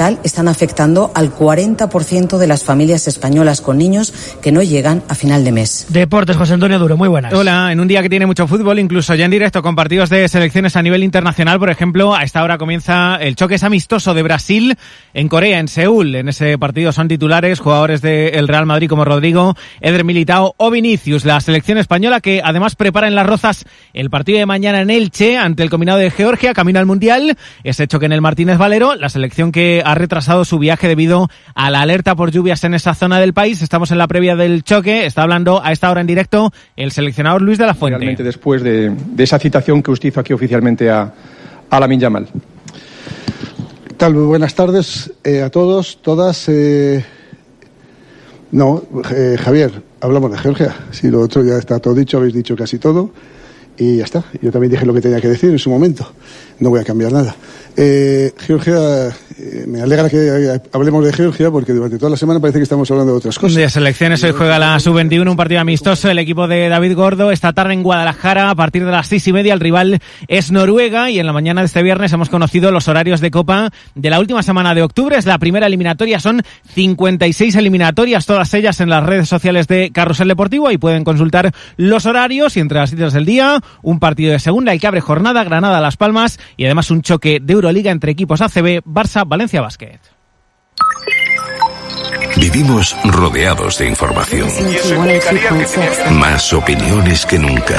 Denimetal están afectando al 40% de las familias españolas con niños que no llegan a final de mes. Deportes, José Antonio Duro, muy buenas. Hola, en un día que tiene mucho fútbol, incluso ya en directo con partidos de selecciones a nivel internacional. Por ejemplo, a esta hora comienza el choque amistoso de Brasil en Corea, en Seúl. En ese partido son titulares jugadores del Real Madrid como Rodrigo, Eder Militao o Vinicius. La selección española que además prepara en Las Rozas el partido de mañana en Elche ante el combinado de Georgia, camino al Mundial. Ese choque en el Martínez Valero. La selección que ha retrasado su viaje debido a la alerta por lluvias en esa zona del país. Estamos en la previa del choque. Está hablando a esta hora en directo el seleccionador Luis de la Fuente. Realmente después de esa citación que usted hizo aquí oficialmente a Lamine Yamal. ¿Qué tal? Muy buenas tardes a todos, todas. Javier, hablamos de Georgia. Si lo otro ya está todo dicho, habéis dicho casi todo. Y ya está. Yo también dije lo que tenía que decir en su momento. No voy a cambiar nada. Georgia, me alegra que hablemos de Georgia porque durante toda la semana parece que estamos hablando de otras cosas. De selecciones, hoy juega la Sub-21, un partido amistoso, el equipo de David Gordo. Esta tarde en Guadalajara, a partir de las 6:30, el rival es Noruega y en la mañana de este viernes hemos conocido los horarios de Copa de la última semana de octubre. Es la primera eliminatoria, son 56 eliminatorias, todas ellas en las redes sociales de Carrusel Deportivo. Ahí pueden consultar los horarios y entre las citas del día, un partido de segunda, el que abre jornada, Granada-Las Palmas y además un choque de Euroliga entre equipos ACB, Barça-Valencia Basket. Vivimos rodeados de información. Más opiniones que nunca.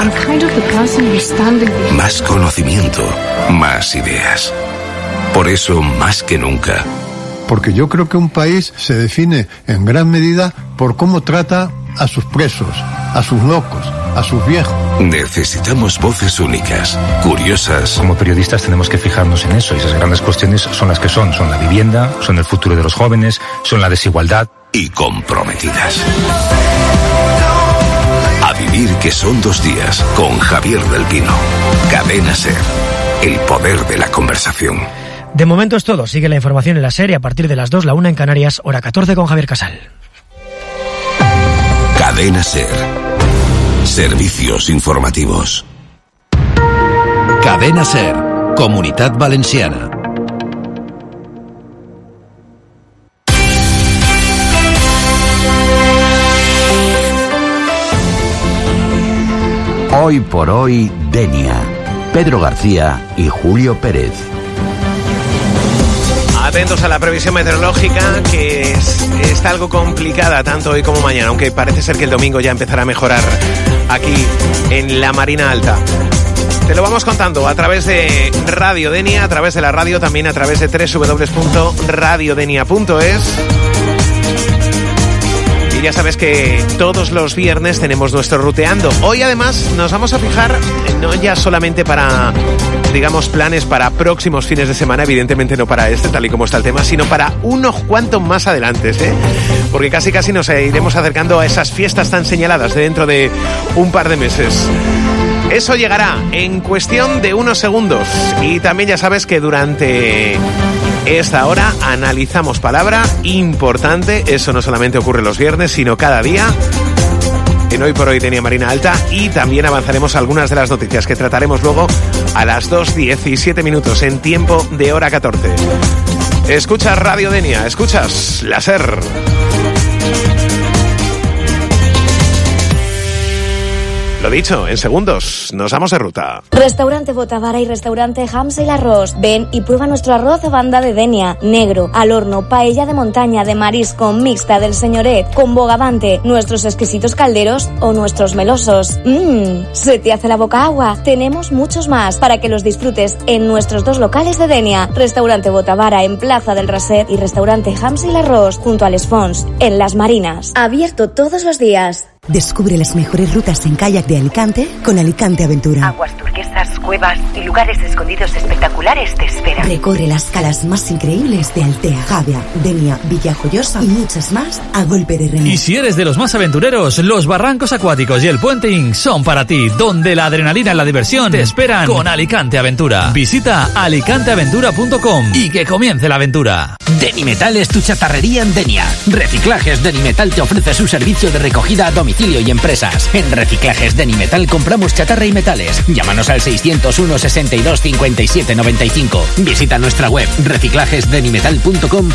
Más conocimiento, más ideas. Por eso, más que nunca. Porque yo creo que un país se define en gran medida por cómo trata a sus presos, a sus locos, a sus viejos. Necesitamos voces únicas, curiosas. Como periodistas tenemos que fijarnos en eso y esas grandes cuestiones son las que son la vivienda, son el futuro de los jóvenes, son la desigualdad. Y comprometidas. A vivir que son 2 días con Javier del Pino. Cadena SER, el poder de la conversación. De momento es todo, sigue la información en la SER y a partir de las 2, la 1 en Canarias, hora 14 con Javier Casal. Cadena SER. Servicios informativos. Cadena SER. Comunitat Valenciana. Hoy por hoy, Denia. Pedro García y Julio Pérez. Atentos a la previsión meteorológica, que está algo complicada tanto hoy como mañana, aunque parece ser que el domingo ya empezará a mejorar aquí en la Marina Alta. Te lo vamos contando a través de Radio Denia, a través de la radio, también a través de www.radiodenia.es. Y ya sabes que todos los viernes tenemos nuestro ruteando. Hoy además nos vamos a fijar, no ya solamente para, digamos, planes para próximos fines de semana, evidentemente no para este, tal y como está el tema, sino para unos cuantos más adelante, porque casi nos iremos acercando a esas fiestas tan señaladas de dentro de un par de meses. Eso llegará en cuestión de unos segundos. Y también ya sabes que durante esta hora analizamos palabra importante. Eso no solamente ocurre los viernes, sino cada día. En Hoy por Hoy Denia Marina Alta. Y también avanzaremos algunas de las noticias que trataremos luego a las 2:17 en tiempo de hora 14. Escuchas Radio Denia, escuchas la SER. Lo dicho, en segundos, nos vamos de ruta. Restaurante Botavara y Restaurante Hams y Arroz. Ven y prueba nuestro arroz a banda de Denia, negro, al horno, paella de montaña, de marisco, mixta, del señoret, con bogavante, nuestros exquisitos calderos o nuestros melosos. Se te hace la boca agua. Tenemos muchos más para que los disfrutes en nuestros 2 locales de Denia. Restaurante Botavara en Plaza del Raset y Restaurante Hams y Arroz junto al Spons, en Las Marinas. Abierto todos los días. Descubre las mejores rutas en kayak de Alicante con Alicante Aventura. Aguas turquesas, cuevas y lugares escondidos espectaculares te esperan. Recorre las calas más increíbles de Altea, Javia, Denia, Villajoyosa y muchas más a golpe de remo. Y si eres de los más aventureros, los barrancos acuáticos y el puenting son para ti, donde la adrenalina y la diversión te esperan con Alicante Aventura. Visita alicanteaventura.com y que comience la aventura. Denimetal es tu chatarrería en Denia. Reciclajes Denimetal te ofrece su servicio de recogida a domicilio y empresas. En Reciclajes Denimetal compramos chatarra y metales. Llámanos al 601 62 57 95. Visita nuestra web reciclajesdenimetal.com